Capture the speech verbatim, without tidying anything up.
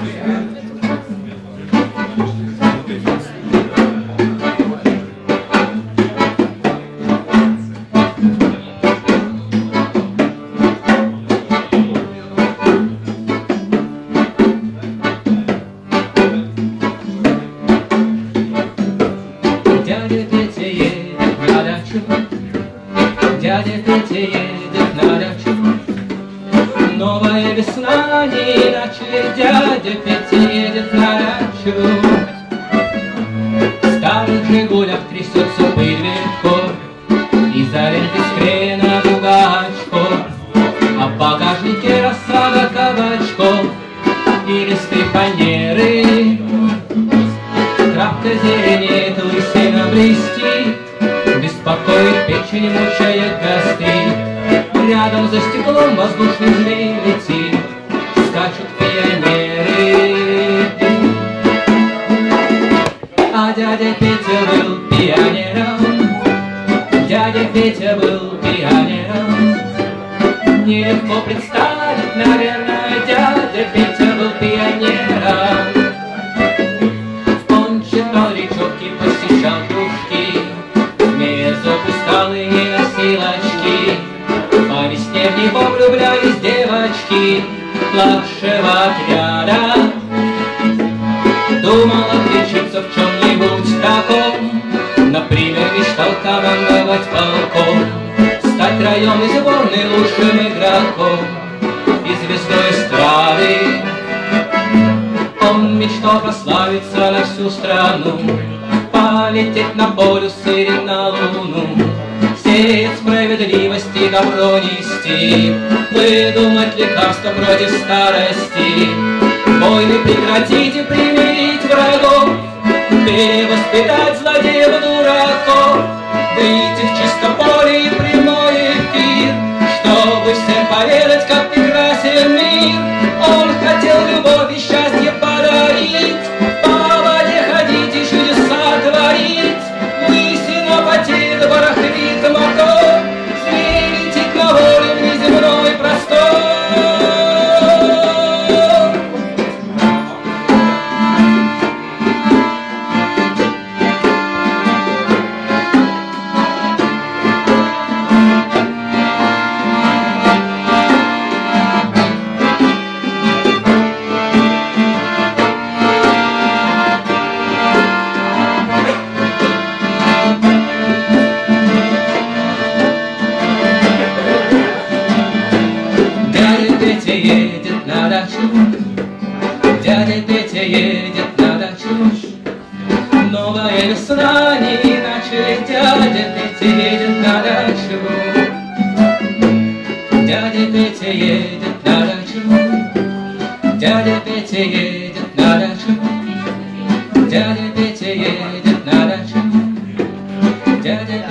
Дядя Петя едет на дачу, дядя Петя едет на дачу. Новая весна не иначе, дядя Петя едет на дачу. В старых «Жигулях» трясется пыль ветков, и за лентой склеена дуга очков, а в багажнике рассада кабачков и листы фанеры. Травка зеленеет, лысина блестит, беспокоит печень, мучает гастрит. Рядом за стеклом воздушный змей летит, скачут пионеры. А дядя Петя был пионером, дядя Петя был пионером. Нелегко представить, наверное, дядя Петя был пионером. Посещал кружки, змея зуб усталый не носил очки. По весне в него влюблялись девочки младшего отряда. Думал отличиться в чем-нибудь таком, например, мечтал командовать полком, стать районной сборной лучшим игроком и звездой эстрады. Он мечтал прославиться на всю страну, полететь на полюс или на луну, сеять справедливость и добро нести, выдумать лекарства против старости, войны прекратить и примирить врагов, перевоспитать злодеев дураков, выйти в чистом поле и прямой эфир, чтобы всем поведать, как прекрасен мир. Он хотел любовь и счастье подарить, по воде ходить и чудеса творить, лысина потеет, барахлит мотор, змей летит на волю в неземной простор. Петя едет на дачу, дядя Петя едет на дачу. Новая весна не иначе, дядя Петя едет на дачу. Дядя Петя едет на дачу, дядя Петя едет на дачу. Дядя Петя едет на дачу, дядя